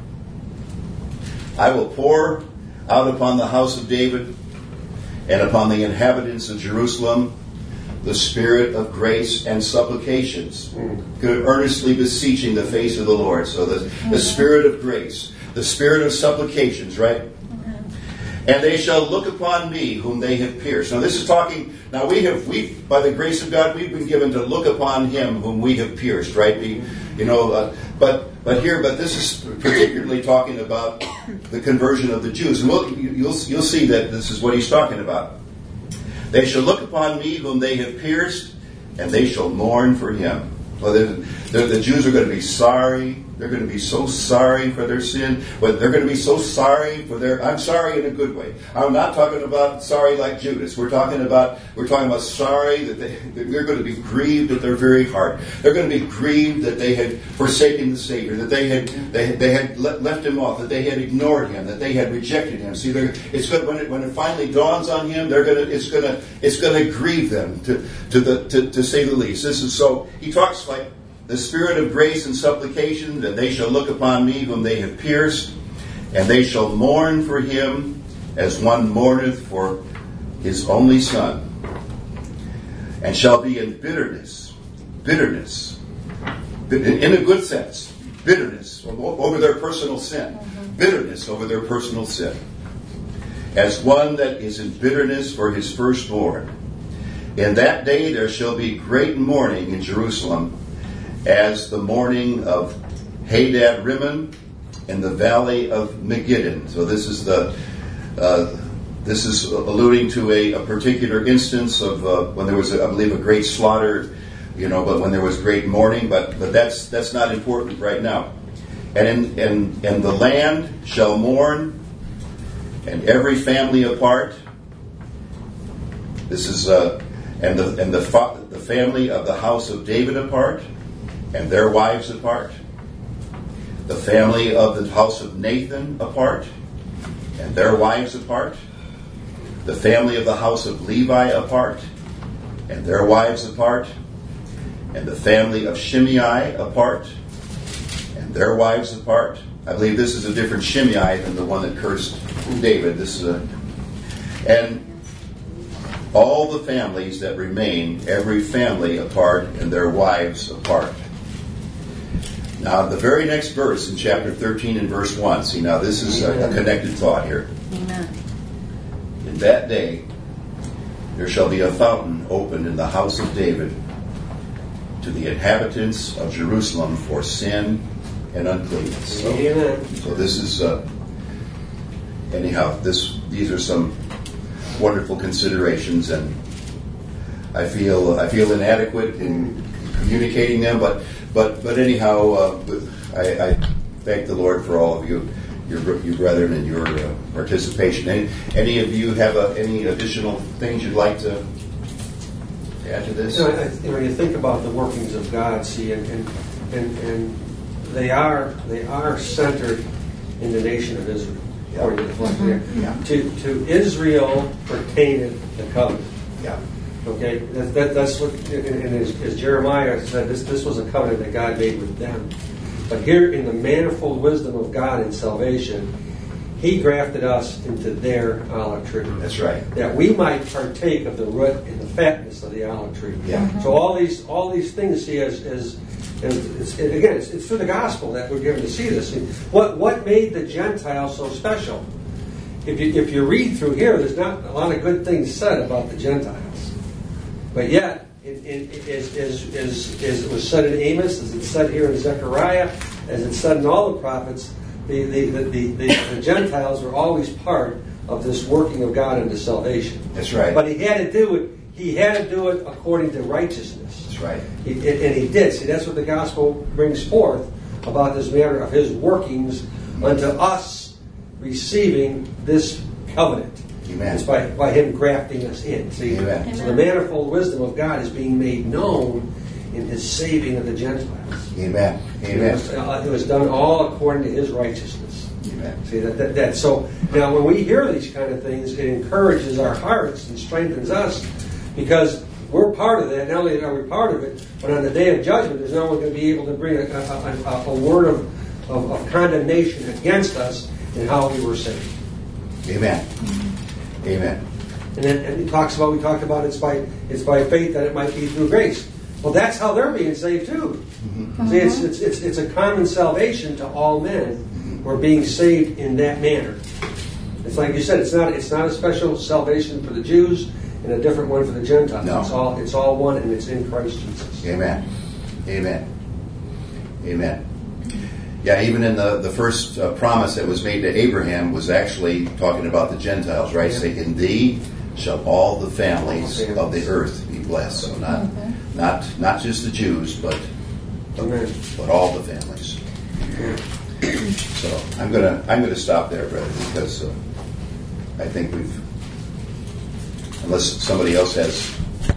I will pour out upon the house of David and upon the inhabitants of Jerusalem the spirit of grace and supplications, mm. earnestly beseeching the face of the Lord. So the, the spirit of grace, the spirit of supplications, right? And they shall look upon me whom they have pierced. Now this is talking, now we have, we by the grace of God, we've been given to look upon him whom we have pierced, right? We, you know, uh, but but here, but this is particularly talking about the conversion of the Jews. And we'll, you'll, you'll see that this is what he's talking about. They shall look upon me whom they have pierced, and they shall mourn for him. Well, the, the, the Jews are going to be sorry. They're going to be so sorry for their sin. But they're going to be so sorry for their... I'm sorry in a good way. I'm not talking about sorry like Judas. We're talking about we're talking about sorry that they, they're going to be grieved at their very heart. They're going to be grieved that they had forsaken the Savior, that they had they, they had left him off, that they had ignored him, that they had rejected him. See, it's good when it when it finally dawns on him. They're going to it's going to it's going to grieve them to to the to, to say the least. This is so. He talks like. The spirit of grace and supplication, that they shall look upon me whom they have pierced, and they shall mourn for him as one mourneth for his only son, and shall be in bitterness, bitterness, in a good sense, bitterness over their personal sin, bitterness over their personal sin, as one that is in bitterness for his firstborn. In that day there shall be great mourning in Jerusalem, as the mourning of Hadad Rimmon in the valley of Megiddo. So this is the uh, this is alluding to a, a particular instance of uh, when there was, a, I believe, a great slaughter, you know, but when there was great mourning. But but that's that's not important right now. And in and and the land shall mourn, and every family apart. This is uh, and the and the fa- the family of the house of David apart. And their wives apart. The family of the house of Nathan apart, and their wives apart. The family of the house of Levi apart, and their wives apart. And the family of Shimei apart, and their wives apart. I believe this is a different Shimei than the one that cursed David. This is a, and all the families that remain, every family apart, and their wives apart. Now, the very next verse in chapter thirteen and verse one. See, now this is a, a connected thought here. Amen. In that day, there shall be a fountain opened in the house of David to the inhabitants of Jerusalem for sin and uncleanness. So, so this is, uh, anyhow, this these are some wonderful considerations, and I feel I feel inadequate in communicating them, but. But but anyhow, uh, I, I thank the Lord for all of you, your you brethren, and your uh, participation. Any, any of you have uh, any additional things you'd like to add to this? You know, I, you know, you think about the workings of God, see, and, and and, and they are they are centered in the nation of Israel. Yeah. According to the flesh here. Yeah. To to Israel pertaineth the covenant. Yeah. Okay, that, that, that's what, and, and as, as Jeremiah said, this this was a covenant that God made with them. But here, in the manifold wisdom of God in salvation, He grafted us into their olive tree. That's right. That we might partake of the root and the fatness of the olive tree. Yeah. So all these all these things, see, as as, as it's, it, again, it's, it's through the gospel that we're given to see this. See, what what made the Gentiles so special? If you if you read through here, there's not a lot of good things said about the Gentiles. But yet, it, it, it, as, as, as, as it was said in Amos, as it's said here in Zechariah, as it's said in all the prophets, the, the, the, the, the, the Gentiles were always part of this working of God into salvation. That's right. But He had to do it. He had to do it according to righteousness. That's right. He, and He did. See, that's what the gospel brings forth about this matter of His workings unto us receiving this covenant. Amen. It's by, by Him grafting us in. See? Amen. So the manifold wisdom of God is being made known in His saving of the Gentiles. Amen. It Amen. was, uh, it was done all according to His righteousness. Amen. See that, that that so now when we hear these kind of things, it encourages our hearts and strengthens us because we're part of that. Not only are we part of it, but on the day of judgment, there's no one going to be able to bring a, a, a, a word of, of, of condemnation against us in how we were saved. Amen. Amen. And then and he talks about, we talked about it's by it's by faith that it might be through grace. Well, that's how they're being saved too. Mm-hmm. See, it's, it's it's it's a common salvation to all men who are being saved in that manner. It's like you said, it's not it's not a special salvation for the Jews and a different one for the Gentiles. No. It's all it's all one, and it's in Christ Jesus. Amen. Amen. Amen. Yeah, even in the, the first uh, promise that was made to Abraham was actually talking about the Gentiles, right? Yeah. Say, in thee shall all the families All of the families. earth be blessed. So not Mm-hmm. not not just the Jews, but but, Amen. but all the families. So I'm gonna I'm gonna stop there, brother, because uh, I think we've, unless somebody else has.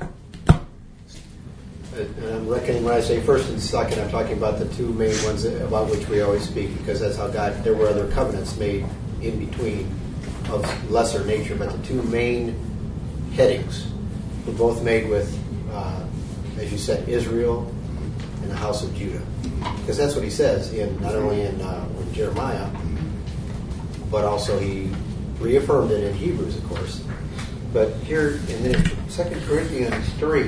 And I'm reckoning when I say first and second, I'm talking about the two main ones about which we always speak, because that's how God, there were other covenants made in between of lesser nature, but the two main headings were both made with, uh, as you said, Israel and the house of Judah. Because that's what he says, in not only in, uh, in Jeremiah, but also he reaffirmed it in Hebrews, of course. But here in Second Corinthians three,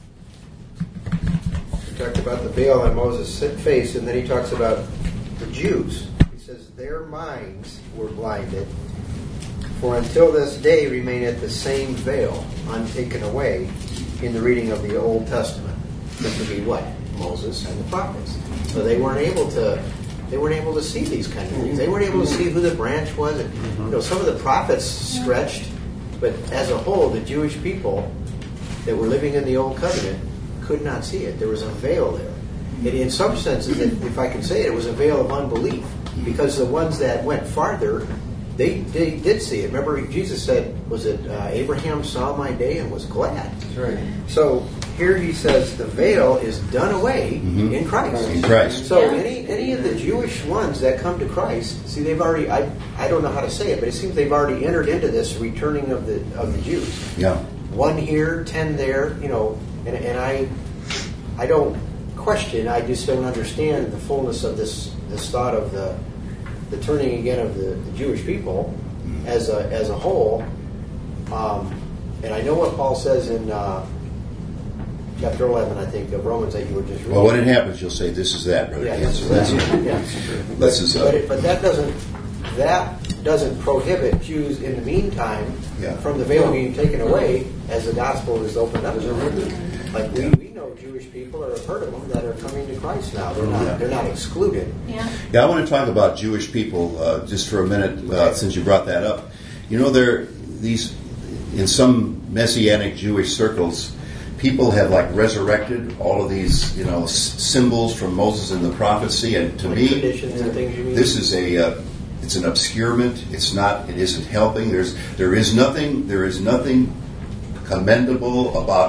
talked about the veil on Moses' face, and then he talks about the Jews. He says, their minds were blinded, for until this day remaineth the same veil untaken away in the reading of the Old Testament. This would be what? Moses and the prophets. So they weren't able to they weren't able to see these kind of things. They weren't able to see who the branch was. And, you know, some of the prophets stretched, but as a whole, the Jewish people that were living in the Old Covenant could not see it. There was a veil there. And in some senses, if I can say it, it was a veil of unbelief. Because the ones that went farther, they, they did see it. Remember, Jesus said, was it uh, Abraham saw my day and was glad? That's right. So here he says the veil is done away Mm-hmm. in Christ. In Christ. So Yeah. any any of the Jewish ones that come to Christ, see, they've already, I, I don't know how to say it, but it seems they've already entered into this returning of the of the Jews. Yeah. One here, ten there, you know, and, and I I don't question, I just don't understand the fullness of this this thought of the the turning again of the, the Jewish people as a as a whole. Um, and I know what Paul says in uh, chapter eleven, I think, of Romans that you were just reading. Well, when it happens, you'll say, "This is that, brother." Yeah, Ken. this So is that's that. it. Yeah. This is, uh, But, it, but that doesn't that doesn't prohibit Jews in the meantime Yeah. from the veil being taken away as the gospel is opened up. Like we, we know Jewish people, or have heard of them, that are coming to Christ now. They're not Yeah. they're not excluded. Yeah. Yeah, I want to talk about Jewish people uh, just for a minute, uh, since you brought that up. You know, there these in some Messianic Jewish circles, people have like resurrected all of these, you know, s- symbols from Moses and the prophecy, and to Like me, traditions and things you mean. this is a uh, it's an obscurement. It's not. It isn't helping. There's there is nothing. There is nothing commendable about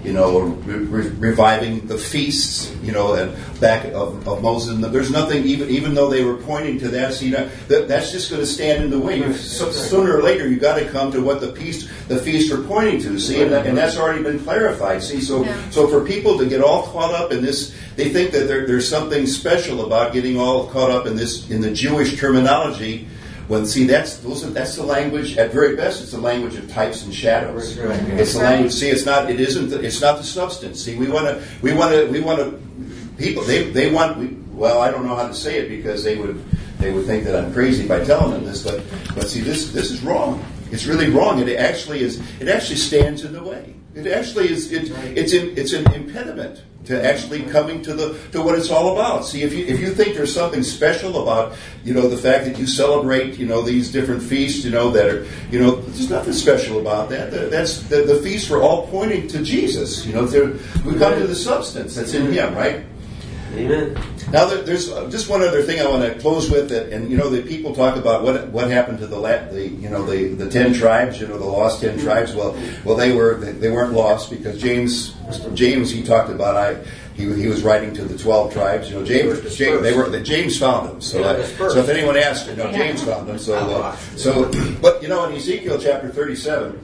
you know, re- re- reviving the feasts, you know, and back of, of Moses. And there's nothing, even even though they were pointing to that, see, that, that's just going to stand in the way. So, sooner or later, you got to come to what the feast the feast are pointing to. See, and, that, and that's already been clarified. See, so Yeah. so for people to get all caught up in this, they think that there, there's something special about getting all caught up in this in the Jewish terminology. When see that's those are, that's the language at very best. It's the language of types and shadows. Right. It's the language. See, it's not. It isn't. The, it's not the substance. See, we want to. We want to. We want to. People. They. They want. We, well, I don't know how to say it because they would. They would think that I'm crazy by telling them this. But. But see, this. This is wrong. It's really wrong. It actually is. It actually stands in the way. It actually is. It, it's. In, it's an impediment to actually coming to the to what it's all about. See, if you if you think there's something special about, you know, the fact that you celebrate, you know, these different feasts, you know, that are, you know, there's nothing special about that. That's the, the feasts are all pointing to Jesus. You know, we come to the substance that's in Him, right? Amen. Now, there's just one other thing I want to close with, that, and you know, the people talk about what what happened to the the you know the, the ten tribes, you know, the lost ten tribes. Well, well, they were they weren't lost because James James he talked about I he he was writing to the twelve tribes. You know, James James they were James found them. So uh, so if anyone asks, you know, James found them. So uh, so but you know, in Ezekiel chapter thirty-seven,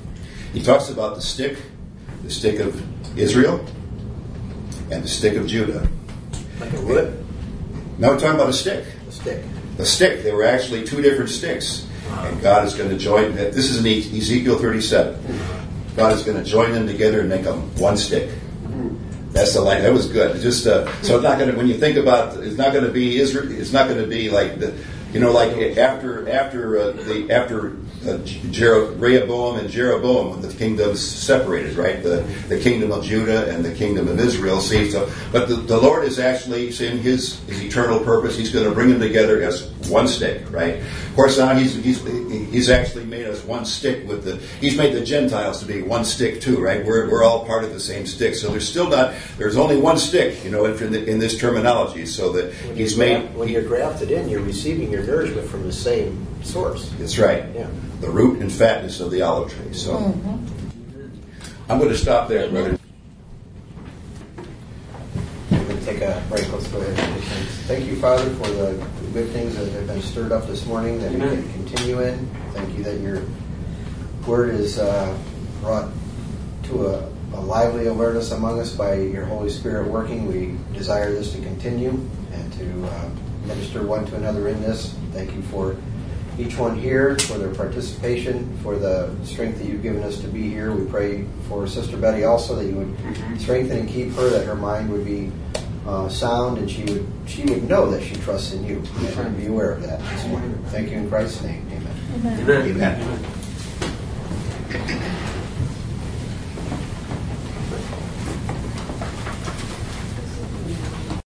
he talks about the stick, the stick of Israel, and the stick of Judah. Like a wood? Now we're talking about a stick. A stick. A stick. There were actually two different sticks. And God is going to join, this is in Ezekiel thirty-seven. God is going to join them together and make them one stick. That's the line. That was good. Just uh, so it's not going to, when you think about, it's not going to be Israel, it's not going to be like the, you know, like after, after, uh, the, after, Uh, Jer- Rehoboam and Jeroboam, when the kingdoms separated, right? The the kingdom of Judah and the kingdom of Israel. See, so but the, the Lord is actually in His His eternal purpose. He's going to bring them together as one stick, right? Of course, now He's He's He's actually made us one stick with the. He's made the Gentiles to be one stick too, right? We're we're all part of the same stick. So there's still not. There's only one stick, you know, in the, in this terminology. So that When He's you're made. gra- when you're grafted in, you're receiving your nourishment from the same source. That's right. Yeah. The root and fatness of the olive tree. So Mm-hmm. I'm going to stop there, brother. We're going to take a break. Let's go ahead and thank you, Father, for the good things that have been stirred up this morning that we can continue in. Thank you that your word is uh, brought to a, a lively awareness among us by your Holy Spirit working. We desire this to continue and to uh, minister one to another in this. Thank you for each one here, for their participation, for the strength that you've given us to be here. We pray for Sister Betty also, that you would strengthen and keep her, that her mind would be uh, sound and she would she would know that she trusts in you and be aware of that this morning. Thank you in Christ's name. Amen. Amen. Amen.